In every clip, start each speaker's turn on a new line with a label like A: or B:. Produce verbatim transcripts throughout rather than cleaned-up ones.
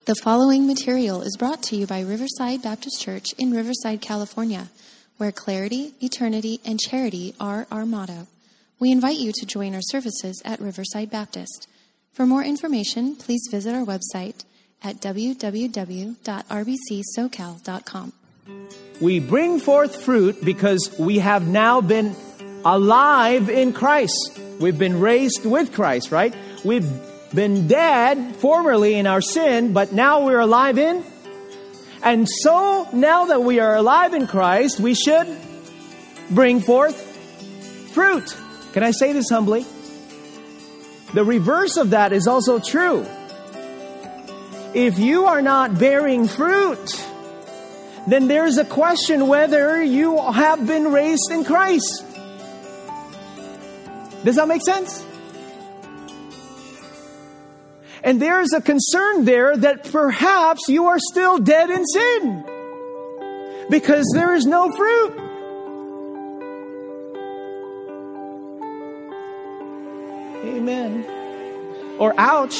A: The following material is brought to you by Riverside Baptist Church in Riverside, California, where clarity, eternity, and charity are our motto. We invite you to join our services at Riverside Baptist. For more information, please visit our website at w w w dot r b c socal dot com.
B: We bring forth fruit because we have now been alive in Christ. We've been raised with Christ, right? We've been dead formerly in our sin, but now we're alive in. And so now that we are alive in Christ, we should bring forth fruit. Can I say this humbly? The reverse of that is also true. If you are not bearing fruit, then there's a question whether you have been raised in Christ. Does that make sense? And there's a concern there that perhaps you are still dead in sin because there is no fruit. Amen. Or ouch.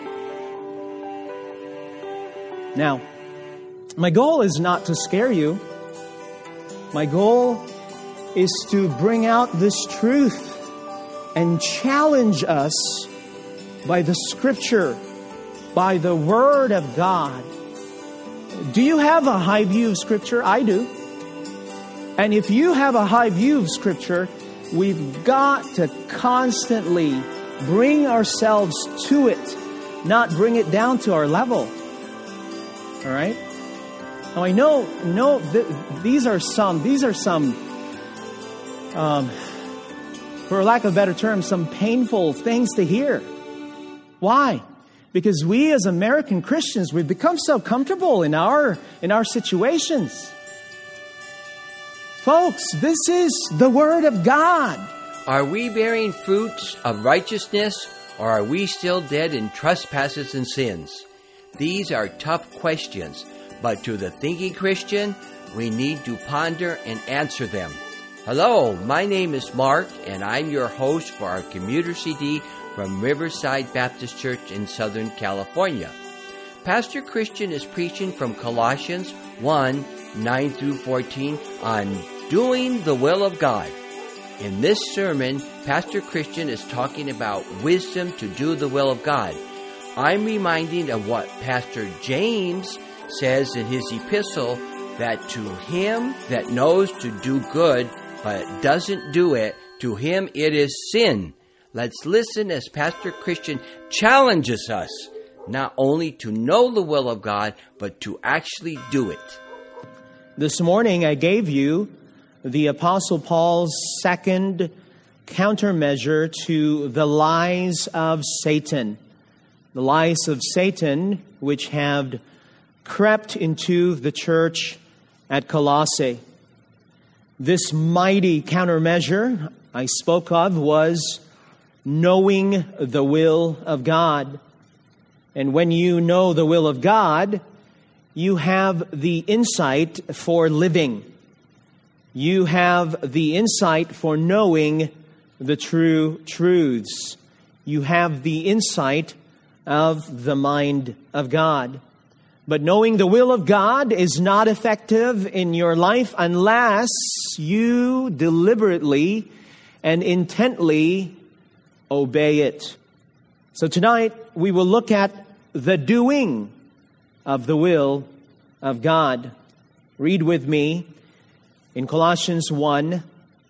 B: Now, my goal is not to scare you. My goal is to bring out this truth and challenge us by the Scripture, by the Word of God. Do you have a high view of Scripture? I do. And if you have a high view of Scripture, we've got to constantly bring ourselves to it, not bring it down to our level. All right? Now I know, no, th- these are some, these are some, um, for lack of a better term, some painful things to hear. Why? Because we as American Christians, we've become so comfortable in our in our situations. Folks, this is the Word of God.
C: Are we bearing fruits of righteousness, or are we still dead in trespasses and sins? These are tough questions, but to the thinking Christian, we need to ponder and answer them. Hello, my name is Mark, and I'm your host for our commuter C D from Riverside Baptist Church in Southern California. Pastor Christian is preaching from Colossians one, nine through fourteen on doing the will of God. In this sermon, Pastor Christian is talking about wisdom to do the will of God. I'm reminding of what Pastor James says in his epistle, that to him that knows to do good but doesn't do it, to him it is sin. Let's listen as Pastor Christian challenges us not only to know the will of God, but to actually do it.
B: This morning I gave you the Apostle Paul's second countermeasure to the lies of Satan. The lies of Satan which have crept into the church at Colossae. This mighty countermeasure I spoke of was knowing the will of God. And when you know the will of God, you have the insight for living. You have the insight for knowing the true truths. You have the insight of the mind of God. But knowing the will of God is not effective in your life unless you deliberately and intently obey it. So tonight we will look at the doing of the will of God. Read with me in Colossians one.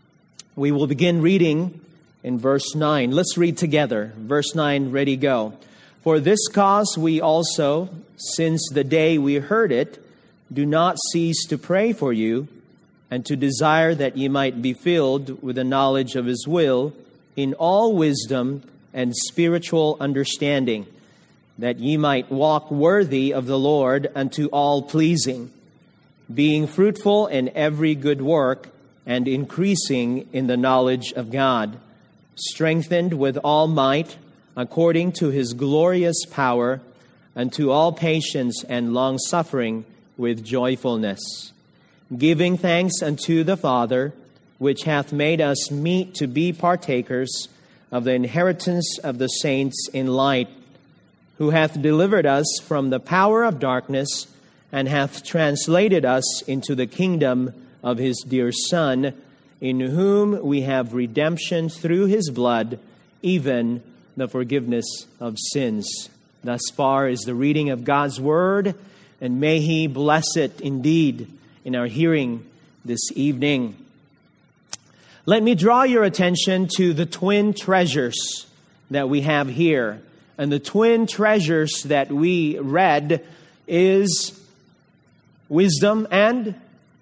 B: We will begin reading in verse nine. Let's read together. Verse nine, ready, go. For this cause we also, since the day we heard it, do not cease to pray for you, and to desire that ye might be filled with the knowledge of His will, in all wisdom and spiritual understanding, that ye might walk worthy of the Lord unto all pleasing, being fruitful in every good work, and increasing in the knowledge of God, strengthened with all might, according to His glorious power, unto all patience and long-suffering with joyfulness, giving thanks unto the Father, which hath made us meet to be partakers of the inheritance of the saints in light, who hath delivered us from the power of darkness, and hath translated us into the kingdom of his dear Son, in whom we have redemption through his blood, even the forgiveness of sins. Thus far is the reading of God's word, and may he bless it indeed in our hearing this evening. Let me draw your attention to the twin treasures that we have here. And the twin treasures that we read is wisdom and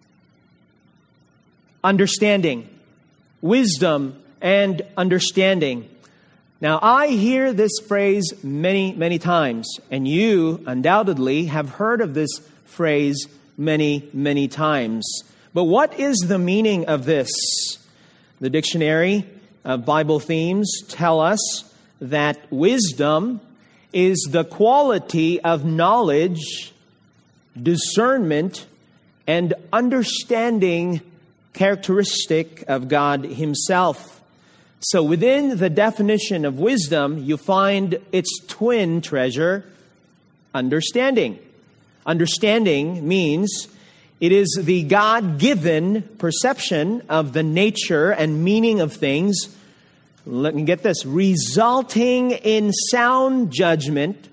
B: understanding. Wisdom and understanding. Now, I hear this phrase many, many times, and you undoubtedly have heard of this phrase many, many times. But what is the meaning of this? The Dictionary of Bible Themes tell us that wisdom is the quality of knowledge, discernment, and understanding characteristic of God himself. So within the definition of wisdom, you find its twin treasure, understanding. Understanding means it is the God-given perception of the nature and meaning of things. Let me get this. Resulting in sound judgment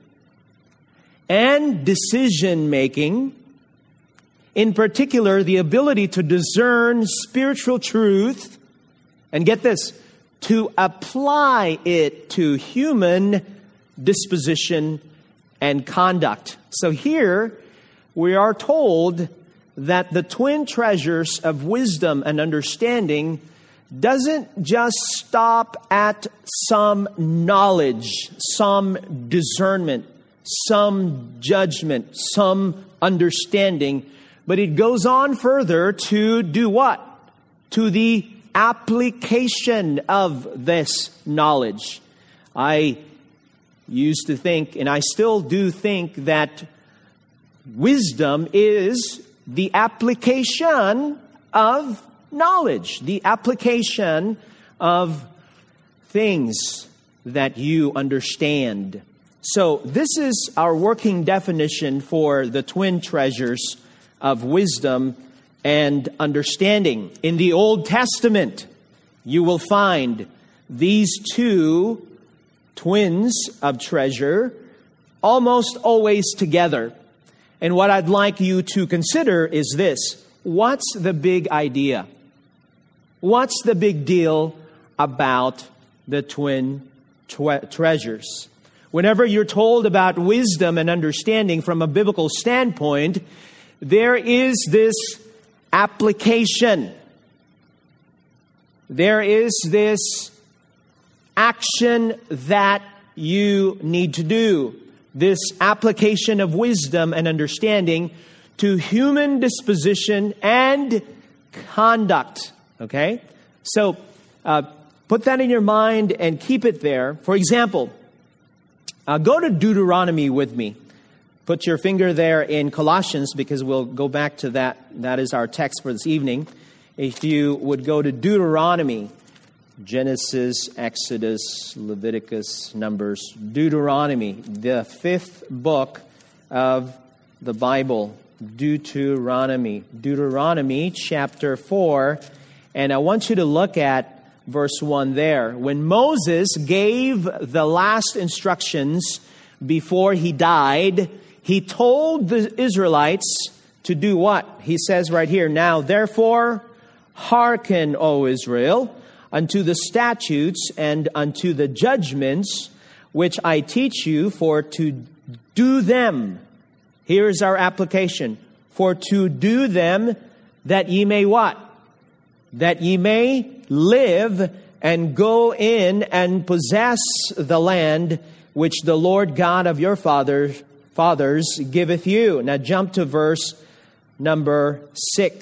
B: and decision-making. In particular, the ability to discern spiritual truth. And get this. To apply it to human disposition and conduct. So here we are told that the twin treasures of wisdom and understanding doesn't just stop at some knowledge, some discernment, some judgment, some understanding, but it goes on further to do what? To the application of this knowledge. I used to think, and I still do think, that wisdom is the application of knowledge, the application of things that you understand. So this is our working definition for the twin treasures of wisdom and understanding. In the Old Testament, you will find these two twins of treasure almost always together. And what I'd like you to consider is this. What's the big idea? What's the big deal about the twin tre- treasures? Whenever you're told about wisdom and understanding from a biblical standpoint, there is this application. There is this action that you need to do. This application of wisdom and understanding to human disposition and conduct. Okay? So, uh, put that in your mind and keep it there. For example, uh, go to Deuteronomy with me. Put your finger there in Colossians, because we'll go back to that. That is our text for this evening. If you would go to Deuteronomy, Genesis, Exodus, Leviticus, Numbers, Deuteronomy, the fifth book of the Bible, Deuteronomy. Deuteronomy chapter four, and I want you to look at verse one there. When Moses gave the last instructions before he died, he told the Israelites to do what? He says right here, "Now therefore hearken, O Israel, unto the statutes and unto the judgments which I teach you, for to do them." Here is our application. "For to do them, that ye may" what? "That ye may live and go in and possess the land which the Lord God of your fathers fathers giveth you." Now jump to verse number six.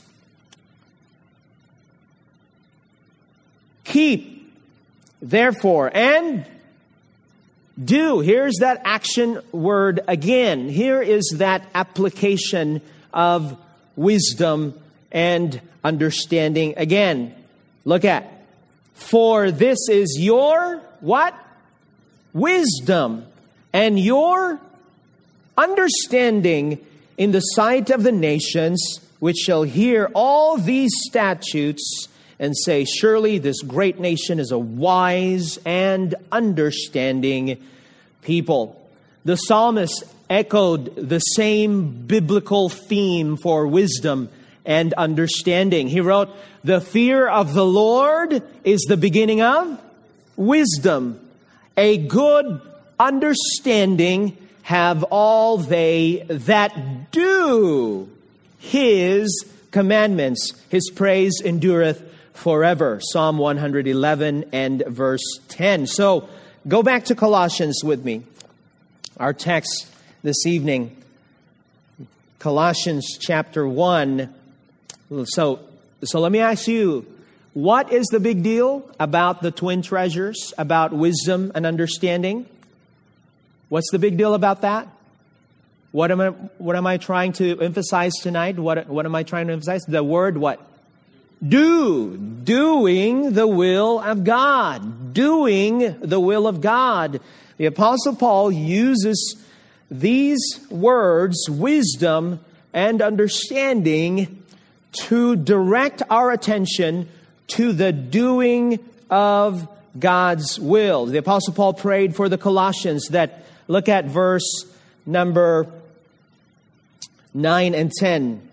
B: "Keep, therefore, and do." Here's that action word again. Here is that application of wisdom and understanding again. Look at. "For this is your" what? "Wisdom and your understanding in the sight of the nations, which shall hear all these statutes and say, surely this great nation is a wise and understanding people. The psalmist echoed the same biblical theme for wisdom and understanding. He wrote, the fear of the Lord is the beginning of wisdom. A good understanding have all they that do His commandments. His praise endureth forever. Psalm one eleven and verse ten. So, go back to Colossians with me. Our text this evening. Colossians chapter one. So, so let me ask you, what is the big deal about the twin treasures, about wisdom and understanding? What's the big deal about that? What am I, what am I trying to emphasize tonight? What, what am I trying to emphasize? The word what? Do. Doing the will of God. Doing the will of God. The Apostle Paul uses these words, wisdom and understanding, to direct our attention to the doing of God's will. The Apostle Paul prayed for the Colossians that, look at verse number nine and ten.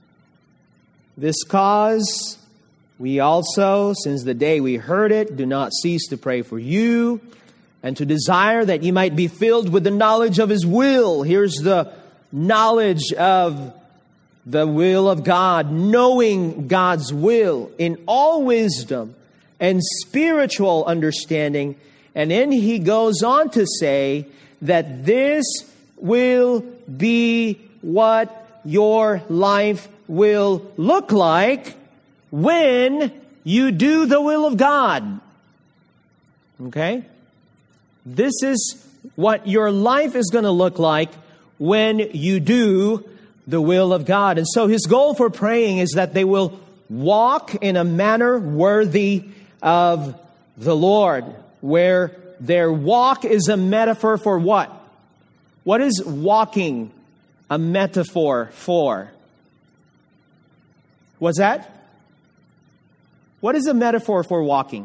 B: This cause we also, since the day we heard it, do not cease to pray for you and to desire that you might be filled with the knowledge of His will. Here's the knowledge of the will of God, knowing God's will in all wisdom and spiritual understanding. And then he goes on to say that this will be what your life will look like when you do the will of God. Okay? This is what your life is going to look like when you do the will of God. And so his goal for praying is that they will walk in a manner worthy of the Lord, where their walk is a metaphor for what? What is walking a metaphor for? What's that? What is a metaphor for walking?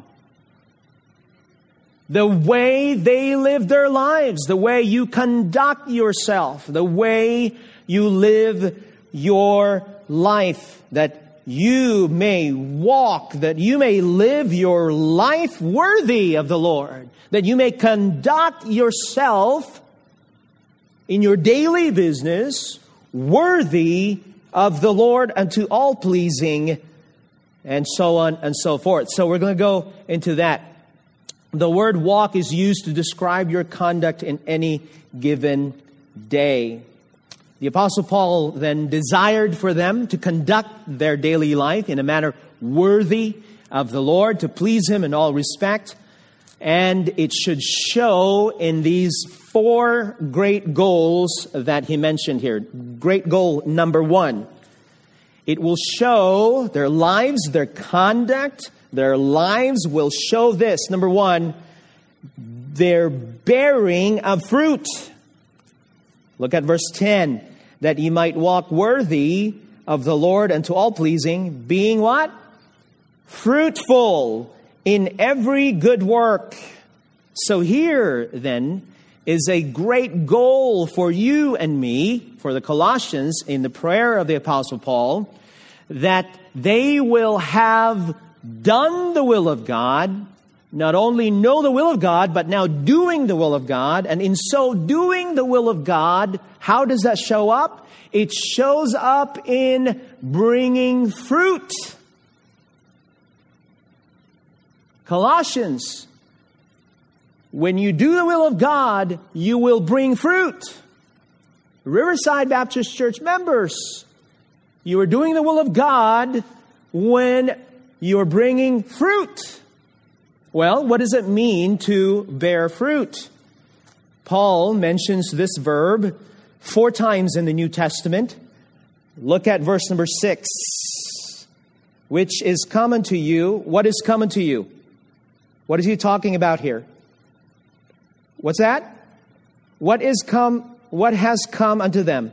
B: The way they live their lives, the way you conduct yourself, the way you live your life, that you may walk, that you may live your life worthy of the Lord, that you may conduct yourself in your daily business worthy of the Lord unto all pleasing, and so on and so forth. So we're going to go into that. The word walk is used to describe your conduct in any given day. The Apostle Paul then desired for them to conduct their daily life in a manner worthy of the Lord, to please Him in all respect. And it should show in these four great goals that he mentioned here. Great goal number one. It will show their lives, their conduct, their lives will show this. Number one, their bearing of fruit. Look at verse ten. That ye might walk worthy of the Lord unto all pleasing, being what? Fruitful in every good work. So here, then, is a great goal for you and me, for the Colossians, in the prayer of the Apostle Paul, that they will have done the will of God, not only know the will of God, but now doing the will of God. And in so doing the will of God, how does that show up? It shows up in bringing fruit. Colossians, when you do the will of God, you will bring fruit. Riverside Baptist Church members, you are doing the will of God when you are bringing fruit. Well, what does it mean to bear fruit? Paul mentions this verb four times in the New Testament. Look at verse number six. Which is common to you. What is common to you? What is he talking about here? What's that? What is come, what has come unto them?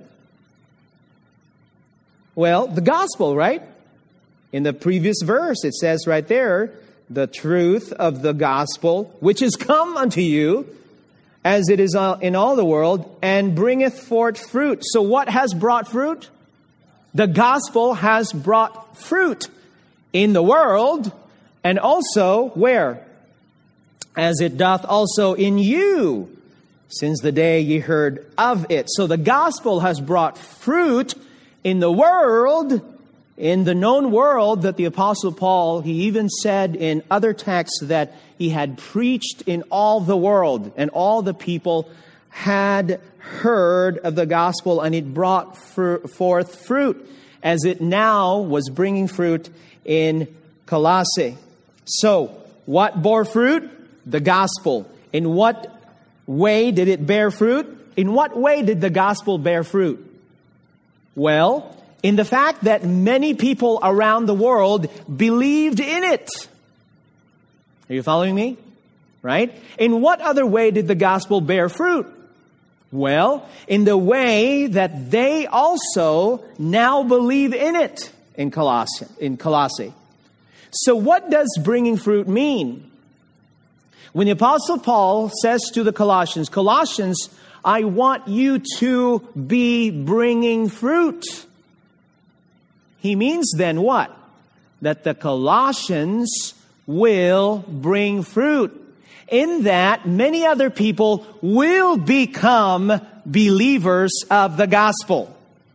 B: Well, the gospel, right? In the previous verse, it says right there, the truth of the gospel, which is come unto you, as it is in all the world, and bringeth forth fruit. So what has brought fruit? The gospel has brought fruit in the world, and also where? As it doth also in you, since the day ye heard of it. So the gospel has brought fruit in the world, in the known world, that the Apostle Paul, he even said in other texts that he had preached in all the world, and all the people had heard of the gospel, and it brought fr- forth fruit, as it now was bringing fruit in Colossae. So, what bore fruit? The gospel. In what way did it bear fruit? In what way did the gospel bear fruit? Well, in the fact that many people around the world believed in it. Are you following me? Right? In what other way did the gospel bear fruit? Well, in the way that they also now believe in it in Colossae. In Colossae. So what does bringing fruit mean? When the Apostle Paul says to the Colossians, Colossians, I want you to be bringing fruit. He means then what? That the Colossians will bring fruit. In that, many other people will become believers of the gospel.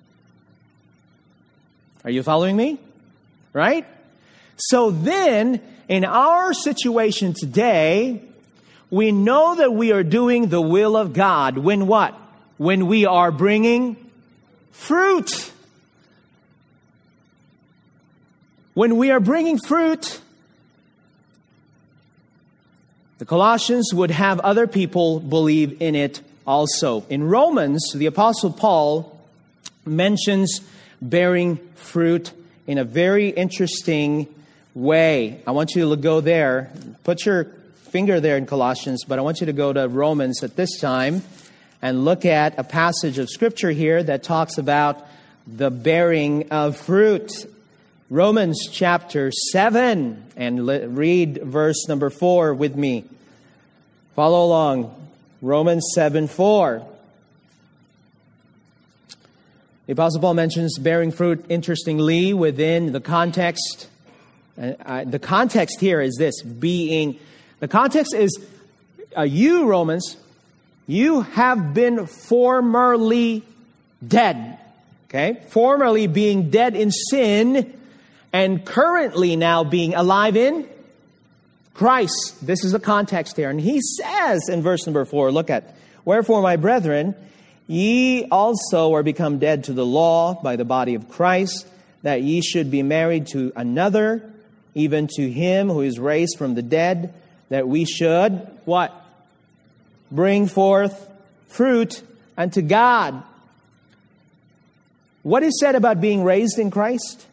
B: Are you following me? Right? So then, in our situation today, we know that we are doing the will of God. When what? When we are bringing fruit. When we are bringing fruit, the Colossians would have other people believe in it also. In Romans, the Apostle Paul mentions bearing fruit in a very interesting way. I want you to go there. Put your finger there in Colossians, but I want you to go to Romans at this time and look at a passage of Scripture here that talks about the bearing of fruit. Romans chapter seven, and read verse number four with me. Follow along. Romans seven four. The Apostle Paul mentions bearing fruit, interestingly, within the context. Uh, the context here is this, being, the context is, uh, you, Romans, you have been formerly dead. Okay? Formerly being dead in sin, and currently now being alive in Christ. This is the context here. And he says in verse number four, look at, wherefore, my brethren, ye also are become dead to the law by the body of Christ, that ye should be married to another, even to him who is raised from the dead, that we should, what? Bring forth fruit unto God. What is said about being raised in Christ?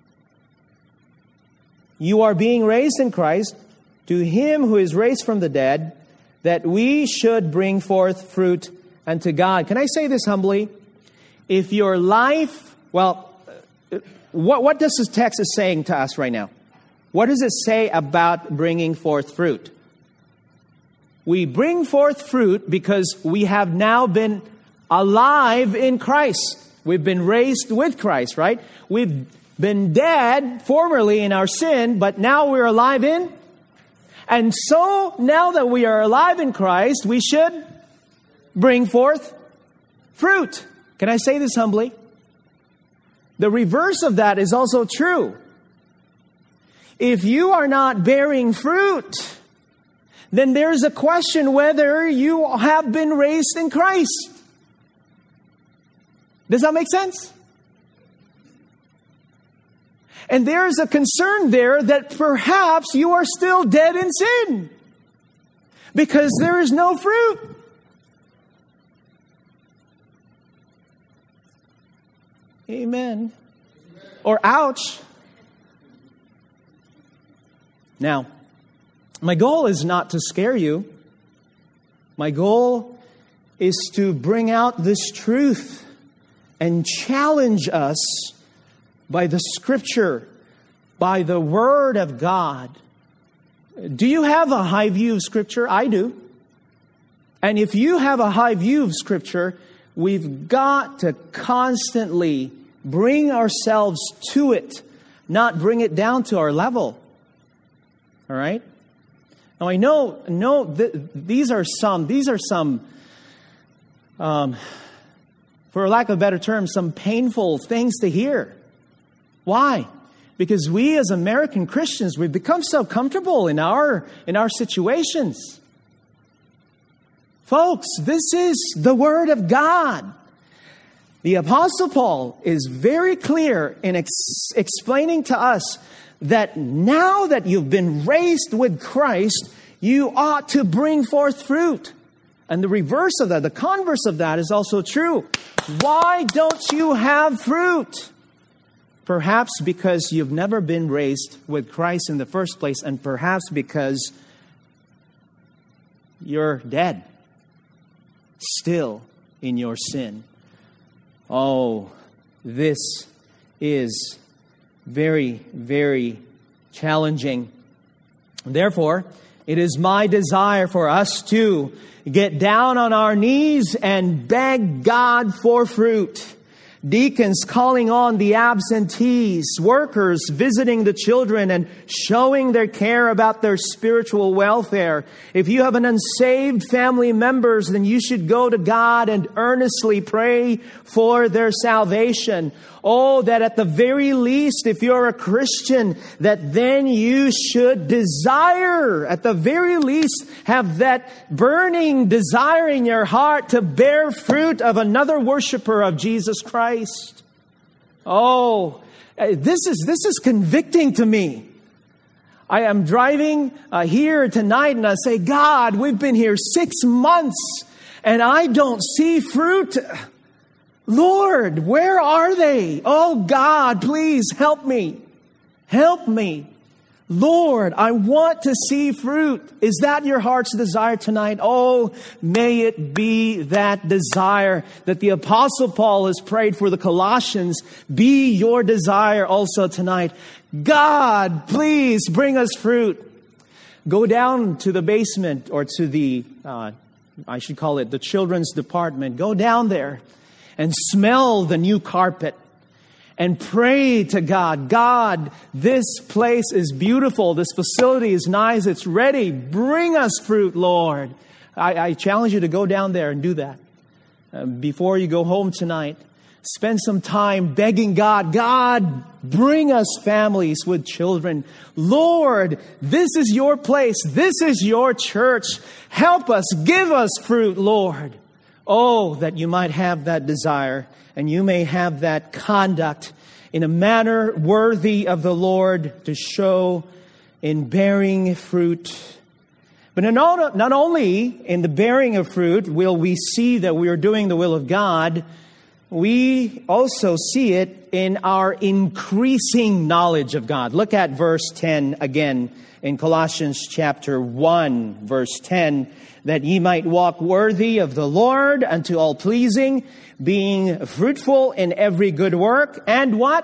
B: You are being raised in Christ to him who is raised from the dead, that we should bring forth fruit unto God. Can I say this humbly? If your life, well, what, what does this text is saying to us right now? What does it say about bringing forth fruit? We bring forth fruit because we have now been alive in Christ. We've been raised with Christ, right? We've been dead formerly in our sin, but now we're alive in. And so now that we are alive in Christ, we should bring forth fruit. Can I say this humbly? The reverse of that is also true. If you are not bearing fruit, then there's a question whether you have been raised in Christ. Does that make sense? And there's a concern there that perhaps you are still dead in sin because there is no fruit. Amen. Or ouch. Now, my goal is not to scare you. My goal is to bring out this truth and challenge us by the Scripture, by the Word of God. Do you have a high view of Scripture? I do. And if you have a high view of Scripture, we've got to constantly bring ourselves to it, not bring it down to our level. All right? Now I know, know that these are some, these are some, um, for lack of a better term, some painful things to hear. Why? Because we as American Christians, we've become so comfortable in our, in our situations. Folks, this is the Word of God. The Apostle Paul is very clear in ex- explaining to us that now that you've been raised with Christ, you ought to bring forth fruit. And the reverse of that, the converse of that is also true. Why don't you have fruit? Perhaps because you've never been raised with Christ in the first place, and perhaps because you're dead, still in your sin. Oh, this is very, very challenging. Therefore, it is my desire for us to get down on our knees and beg God for fruit. Deacons calling on the absentees, workers visiting the children and showing their care about their spiritual welfare. If you have an unsaved family members, then you should go to God and earnestly pray for their salvation. Oh, that at the very least, if you're a Christian, that then you should desire, at the very least, have that burning desire in your heart to bear fruit of another worshiper of Jesus Christ. Oh, this is, this is convicting to me. I am driving uh, here tonight and I say, God, we've been here six months and I don't see fruit. Lord, where are they? Oh God, please help me. Help me. Lord, I want to see fruit. Is that your heart's desire tonight? Oh, may it be that desire that the Apostle Paul has prayed for the Colossians be your desire also tonight. God, please bring us fruit. Go down to the basement or to the, uh, I should call it the children's department. Go down there and smell the new carpet and pray to God. God, this place is beautiful. This facility is nice. It's ready. Bring us fruit, Lord. I, I challenge you to go down there and do that. Uh, before you go home tonight, spend some time begging God, God, bring us families with children. Lord, this is your place. This is your church. Help us. Give us fruit, Lord. Oh, that you might have that desire and you may have that conduct in a manner worthy of the Lord to show in bearing fruit. But not, not only in the bearing of fruit will we see that we are doing the will of God, we also see it in our increasing knowledge of God. Look at verse ten again in Colossians chapter one, verse ten. That ye might walk worthy of the Lord unto all pleasing, being fruitful in every good work, and what?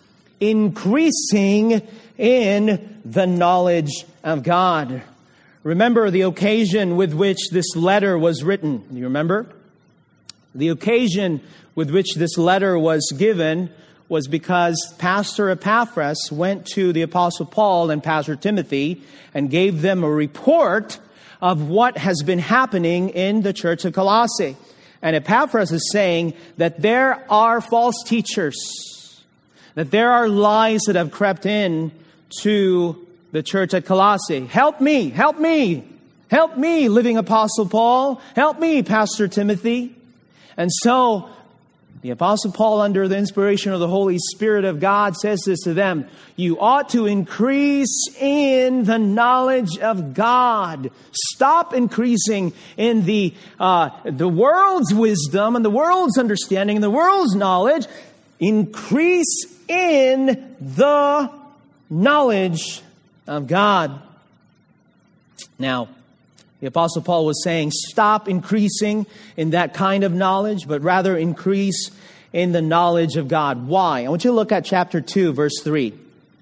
B: Increasing in the knowledge of God. Remember the occasion with which this letter was written. Do you remember? The occasion with which this letter was given was because Pastor Epaphras went to the Apostle Paul and Pastor Timothy and gave them a report of what has been happening in the church of Colossae. And Epaphras is saying that there are false teachers, that there are lies that have crept in to the church at Colossae. Help me, help me, help me, living Apostle Paul. Help me, Pastor Timothy. And so the Apostle Paul, under the inspiration of the Holy Spirit of God, says this to them. You ought to increase in the knowledge of God. Stop increasing in the uh, the world's wisdom and the world's understanding and the world's knowledge. Increase in the knowledge of God. Now, The Apostle Paul was saying, stop increasing in that kind of knowledge, but rather increase in the knowledge of God. Why? I want you to look at chapter two, verse three.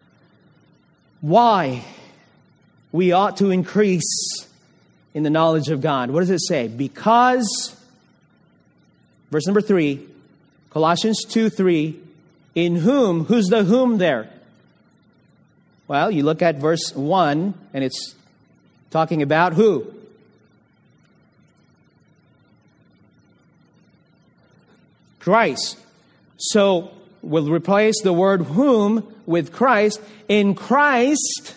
B: Why we ought to increase in the knowledge of God. What does it say? Because, verse number three, Colossians two, three, in whom, who's the whom there? Well, you look at verse one, and it's talking about who? Christ. So we'll replace the word whom with Christ. In Christ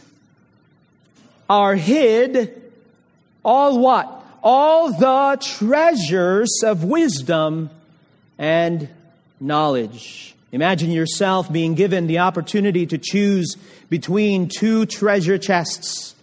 B: are hid all what? All the treasures of wisdom and knowledge. Imagine yourself being given the opportunity to choose between two treasure chests.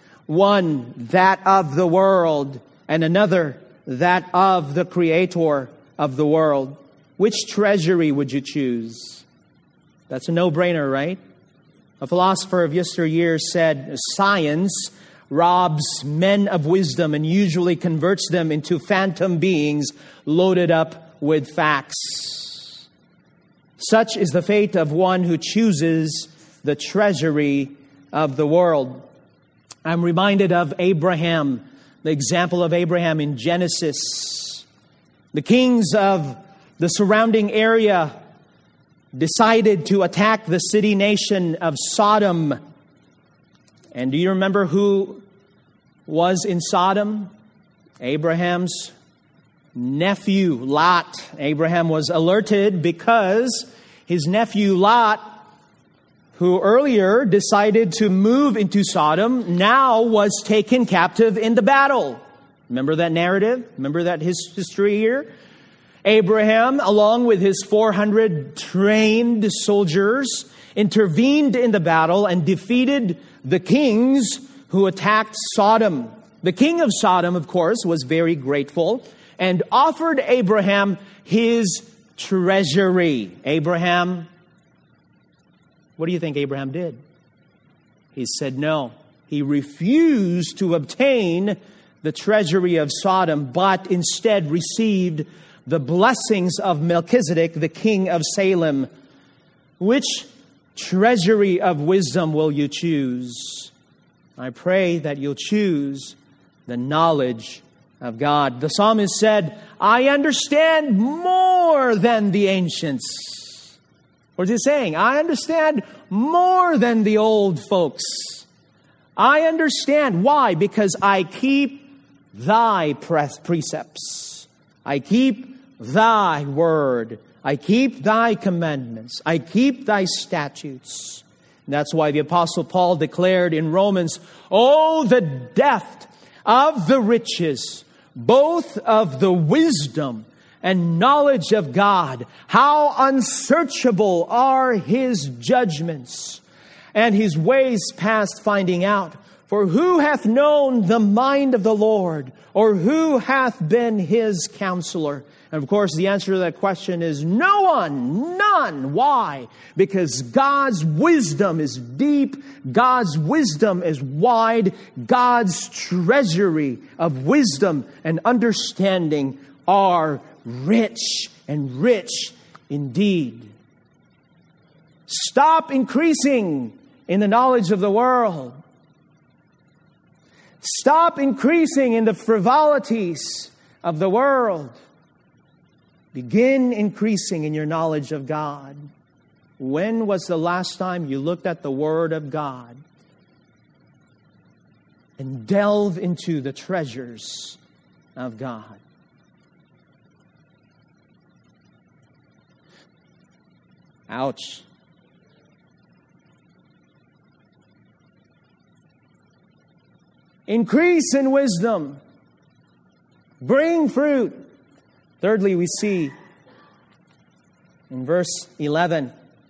B: One, that of the world, and another, that of the Creator of the world. Which treasury would you choose? That's a no-brainer, right? A philosopher of yesteryear said, science robs men of wisdom and usually converts them into phantom beings loaded up with facts. Such is the fate of one who chooses the treasury of the world. I'm reminded of Abraham, the example of Abraham in Genesis. The kings of the surrounding area decided to attack the city nation of Sodom. And do you remember who was in Sodom? Abraham's nephew, Lot. Abraham was alerted because his nephew Lot, who earlier decided to move into Sodom, now was taken captive in the battle. Remember that narrative? Remember that his history here? Abraham, along with his four hundred trained soldiers, intervened in the battle and defeated the kings who attacked Sodom. The king of Sodom, of course, was very grateful and offered Abraham his treasury. Abraham, what do you think Abraham did? He said no. He refused to obtain the treasury of Sodom, but instead received the blessings of Melchizedek, the king of Salem. Which treasury of wisdom will you choose? I pray that you'll choose the knowledge of God. The psalmist said, I understand more than the ancients. What is he saying? I understand more than the old folks. I understand. Why? Because I keep thy precepts. I keep thy word. I keep thy commandments. I keep thy statutes. And that's why the Apostle Paul declared in Romans, oh, the depth of the riches, both of the wisdom and knowledge of God. How unsearchable are his judgments and his ways past finding out. For who hath known the mind of the Lord, or who hath been his counselor? And of course, the answer to that question is no one, none. Why? Because God's wisdom is deep, God's wisdom is wide, God's treasury of wisdom and understanding are rich and rich indeed. Stop increasing in the knowledge of the world. Stop increasing in the frivolities of the world. Begin increasing in your knowledge of God. When was the last time you looked at the Word of God and delve into the treasures of God? Ouch. Increase in wisdom. Bring fruit. Thirdly, we see in verse eleven,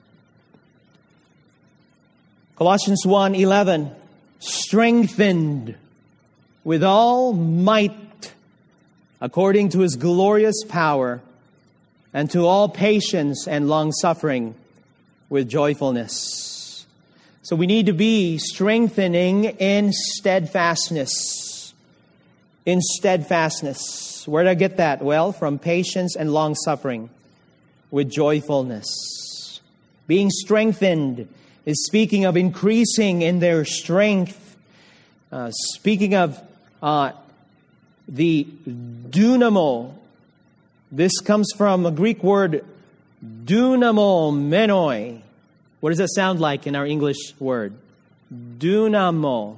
B: Colossians one eleven, strengthened with all might according to his glorious power, and to all patience and long-suffering with joyfulness. So we need to be strengthening in steadfastness. in steadfastness. Where did I get that? Well, from patience and long-suffering with joyfulness. Being strengthened is speaking of increasing in their strength. Uh, speaking of uh, the dunamo. This comes from a Greek word, dunamo menoi. What does that sound like in our English word? Dunamo.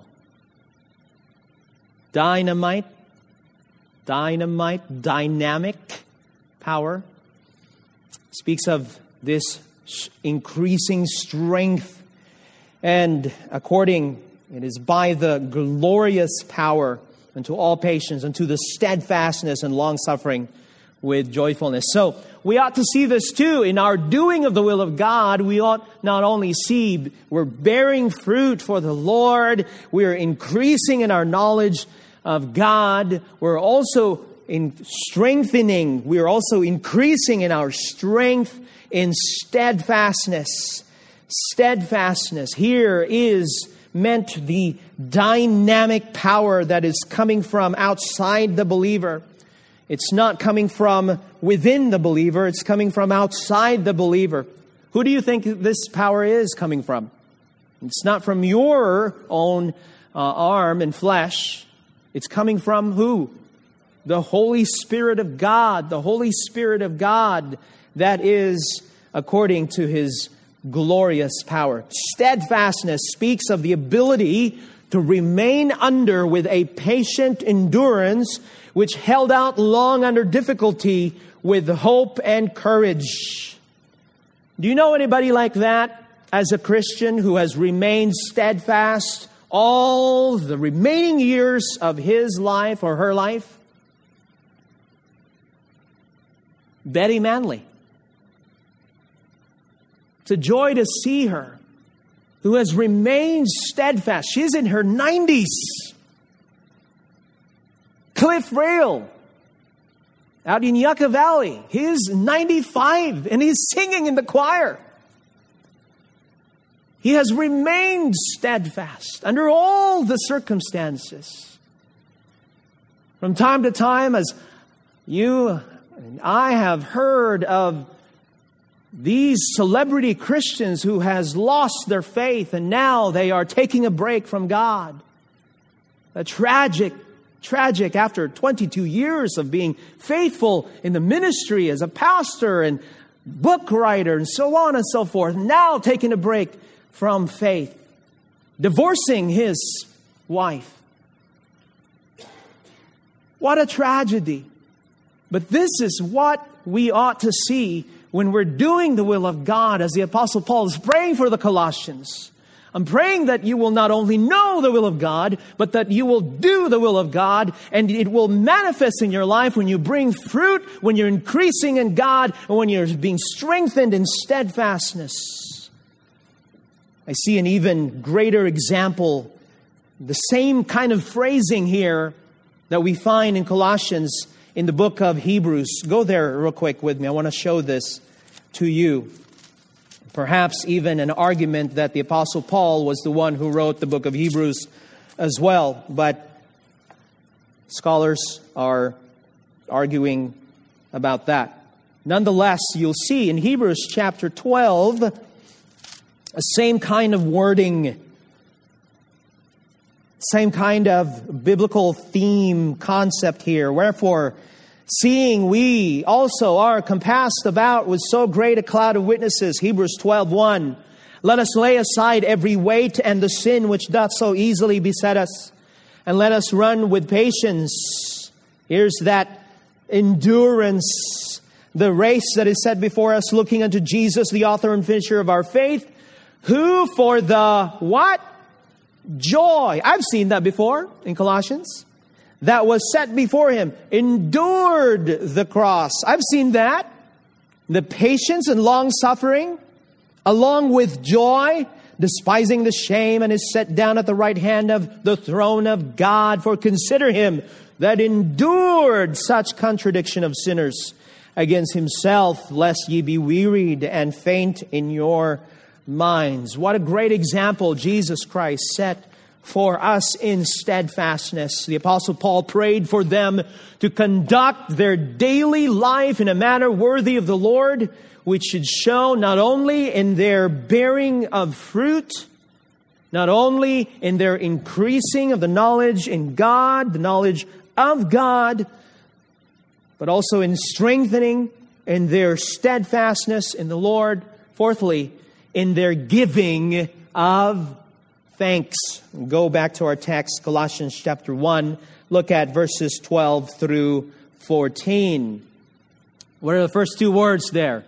B: Dynamite. Dynamite. Dynamic power. Speaks of this increasing strength. And according, it is by the glorious power unto all patience, unto the steadfastness and long-suffering with joyfulness. So we ought to see this too. In our doing of the will of God, we ought not only see we're bearing fruit for the Lord, we are increasing in our knowledge of God, we're also in strengthening, we are also increasing in our strength in steadfastness. Steadfastness here is meant the dynamic power that is coming from outside the believer. It's not coming from within the believer. It's coming from outside the believer. Who do you think this power is coming from? It's not from your own uh, arm and flesh. It's coming from who? The Holy Spirit of God. The Holy Spirit of God that is according to His glorious power. Steadfastness speaks of the ability to remain under with a patient endurance which held out long under difficulty with hope and courage. Do you know anybody like that as a Christian who has remained steadfast all the remaining years of his life or her life? Betty Manley. It's a joy to see her, who has remained steadfast. She's in her nineties. Cliff Rail, out in Yucca Valley, he's ninety-five and he's singing in the choir. He has remained steadfast under all the circumstances. From time to time, as you and I have heard of these celebrity Christians who has lost their faith and now they are taking a break from God. A tragic, tragic after twenty-two years of being faithful in the ministry as a pastor and book writer and so on and so forth. Now taking a break from faith. Divorcing his wife. What a tragedy. But this is what we ought to see when we're doing the will of God, as the Apostle Paul is praying for the Colossians. I'm praying that you will not only know the will of God, but that you will do the will of God, and it will manifest in your life when you bring fruit, when you're increasing in God, and when you're being strengthened in steadfastness. I see an even greater example, the same kind of phrasing here that we find in Colossians in the book of Hebrews. Go there real quick with me. I want to show this to you. Perhaps even an argument that the Apostle Paul was the one who wrote the book of Hebrews as well. But scholars are arguing about that. Nonetheless, you'll see in Hebrews chapter twelve, the same kind of wording, same kind of biblical theme concept here. Wherefore, seeing we also are compassed about with so great a cloud of witnesses, Hebrews twelve one, let us lay aside every weight and the sin which doth so easily beset us, and let us run with patience. Here's that endurance, the race that is set before us, looking unto Jesus, the author and finisher of our faith, who for the what? Joy. I've seen that before in Colossians. That was set before him, endured the cross. I've seen that. The patience and long suffering, along with joy, despising the shame, and is set down at the right hand of the throne of God. For consider him that endured such contradiction of sinners against himself, lest ye be wearied and faint in your minds. What a great example Jesus Christ set for us in steadfastness. The Apostle Paul prayed for them to conduct their daily life in a manner worthy of the Lord, which should show not only in their bearing of fruit, not only in their increasing of the knowledge in God, the knowledge of God, but also in strengthening in their steadfastness in the Lord. Fourthly, in their giving of thanks. Go back to our text, Colossians chapter one. Look at verses twelve through fourteen. What are the first two words there?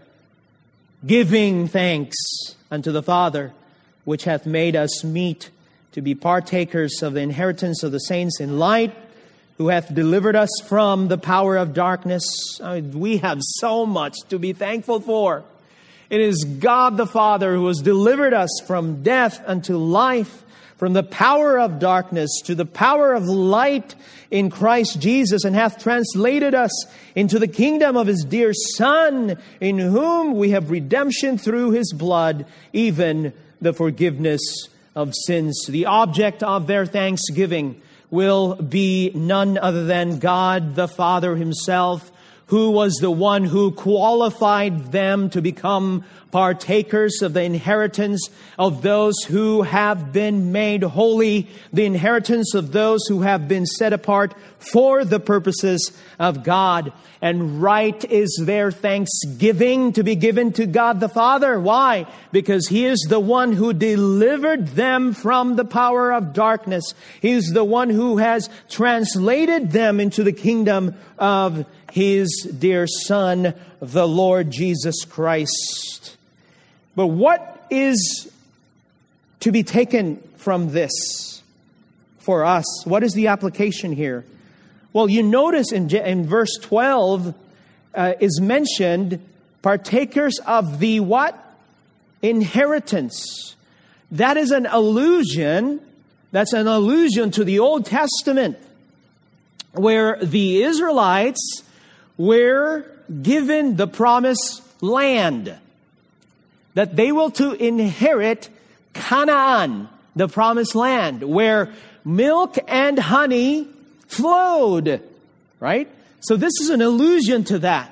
B: Giving thanks unto the Father, which hath made us meet to be partakers of the inheritance of the saints in light, who hath delivered us from the power of darkness. I mean, we have so much to be thankful for. It is God the Father who has delivered us from death unto life, from the power of darkness to the power of light in Christ Jesus, and hath translated us into the kingdom of His dear Son, in whom we have redemption through His blood, even the forgiveness of sins. The object of their thanksgiving will be none other than God the Father Himself, who was the one who qualified them to become partakers of the inheritance of those who have been made holy, the inheritance of those who have been set apart for the purposes of God. And right is their thanksgiving to be given to God the Father. Why? Because He is the one who delivered them from the power of darkness. He is the one who has translated them into the kingdom of His dear Son, the Lord Jesus Christ. But what is to be taken from this for us? What is the application here? Well, you notice in, in verse twelve uh, is mentioned partakers of the what? Inheritance. That is an allusion. That's an allusion to the Old Testament, where the Israelites were given the promised land, that they will to inherit Canaan, the promised land, where milk and honey flowed, right? So this is an allusion to that.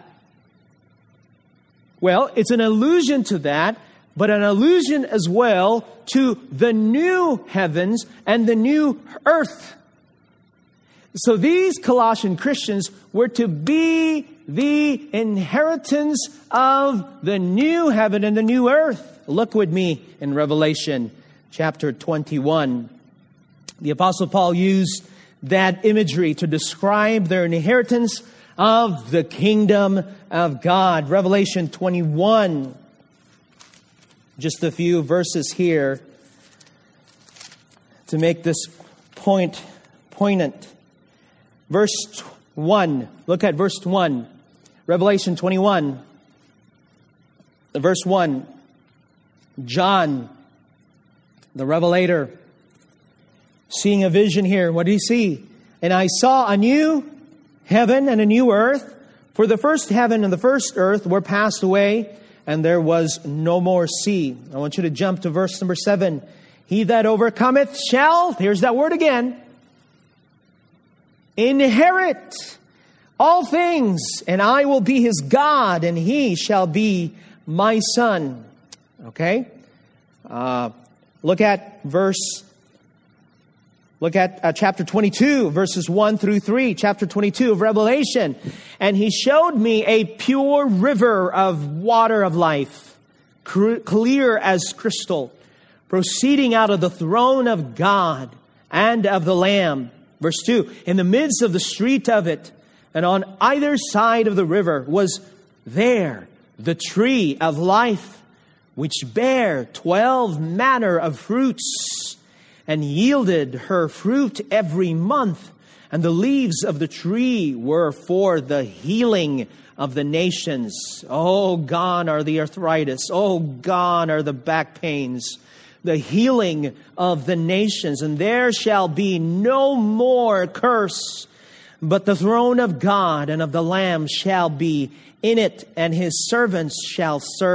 B: Well, it's an allusion to that, but an allusion as well to the new heavens and the new earth. So these Colossian Christians were to be the inheritance of the new heaven and the new earth. Look with me in Revelation chapter twenty-one. The Apostle Paul used that imagery to describe their inheritance of the kingdom of God. Revelation twenty-one. Just a few verses here to make this point poignant. Verse one. Look at verse one. Revelation twenty-one. Verse one. John, the revelator, seeing a vision here. What did he see? And I saw a new heaven and a new earth. For the first heaven and the first earth were passed away, and there was no more sea. I want you to jump to verse number seven. He that overcometh shall, here's that word again, inherit all things, and I will be his God, and he shall be my son. Okay? Uh, look at verse, look at uh, chapter twenty-two, verses one through three, chapter twenty-two of Revelation. And he showed me a pure river of water of life, cr- clear as crystal, proceeding out of the throne of God and of the Lamb. Verse two, in the midst of the street of it, and on either side of the river was there the tree of life, which bare twelve manner of fruits, and yielded her fruit every month. And the leaves of the tree were for the healing of the nations. Oh, gone are the arthritis. Oh, gone are the back pains. The healing of the nations. And there shall be no more curse, but the throne of God and of the Lamb shall be in it, and his servants shall serve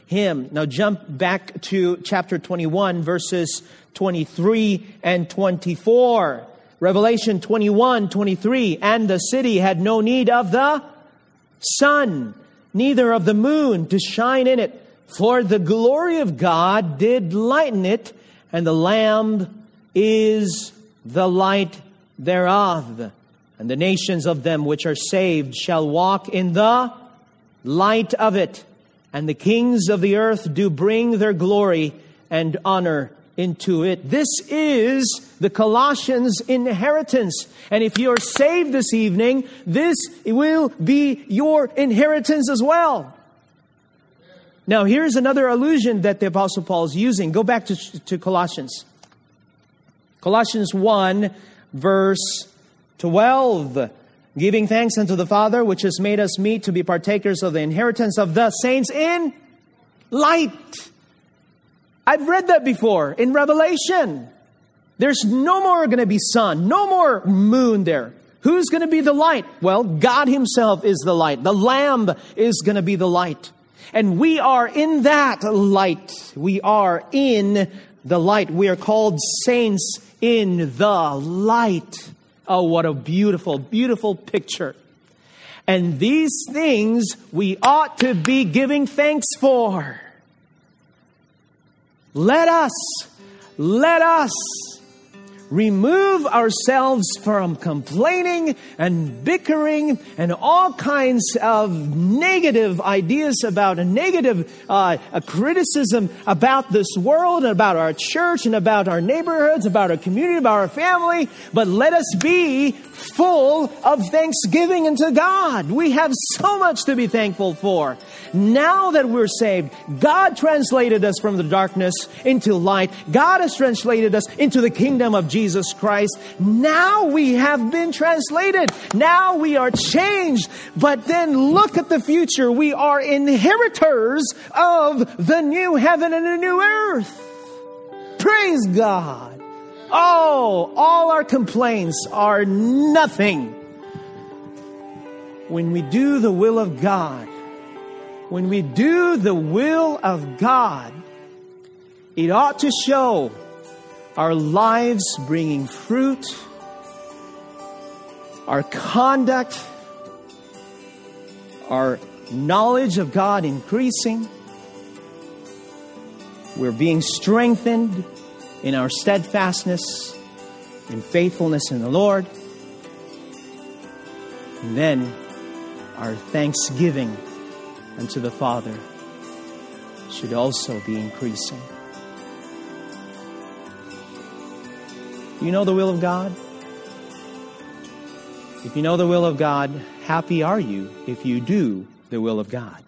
B: him. Now jump back to chapter twenty-one, verses twenty-three and twenty-four. Revelation twenty-one, twenty-three. And the city had no need of the sun, neither of the moon to shine in it. For the glory of God did lighten it, and the Lamb is the light thereof. And the nations of them which are saved shall walk in the light of it. And the kings of the earth do bring their glory and honor into it. This is the Colossians' inheritance. And if you are saved this evening, this will be your inheritance as well. Now, here's another allusion that the Apostle Paul is using. Go back to, to Colossians. Colossians one, verse twelve. Giving thanks unto the Father, which has made us meet to be partakers of the inheritance of the saints in light. I've read that before in Revelation. There's no more going to be sun, no more moon there. Who's going to be the light? Well, God Himself is the light. The Lamb is going to be the light. And we are in that light. We are in the light. We are called saints in the light. Oh, what a beautiful, beautiful picture. And these things we ought to be giving thanks for. Let us, let us remove ourselves from complaining and bickering and all kinds of negative ideas about a negative uh, a criticism about this world, about our church, and about our neighborhoods, about our community, about our family. But let us be full of thanksgiving unto God. We have so much to be thankful for. Now that we're saved, God translated us from the darkness into light. God has translated us into the kingdom of Jesus Christ. Now we have been translated. Now we are changed. But then look at the future. We are inheritors of the new heaven and the new earth. Praise God. Oh, all our complaints are nothing. When we do the will of God, when we do the will of God, it ought to show our lives bringing fruit, our conduct, our knowledge of God increasing. We're being strengthened in our steadfastness and faithfulness in the Lord. And then our thanksgiving unto the Father should also be increasing. You know the will of God? If you know the will of God, happy are you if you do the will of God.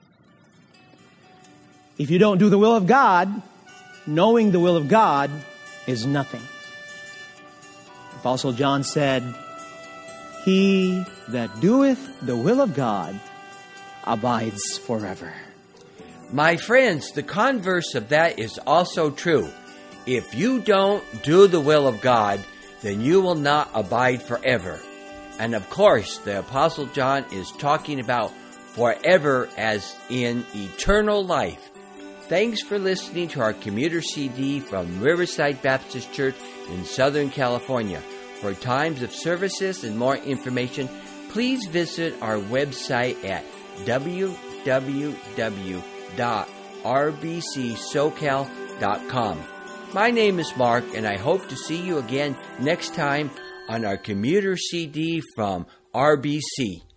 B: If you don't do the will of God, knowing the will of God is nothing. Apostle John said, "He that doeth the will of God abides forever."
C: My friends, the converse of that is also true. If you don't do the will of God, then you will not abide forever. And of course, the Apostle John is talking about forever as in eternal life. Thanks for listening to our commuter C D from Riverside Baptist Church in Southern California. For times of services and more information, please visit our website at w w w dot r b c socal dot com. My name is Mark, and I hope to see you again next time on our commuter C D from R B C.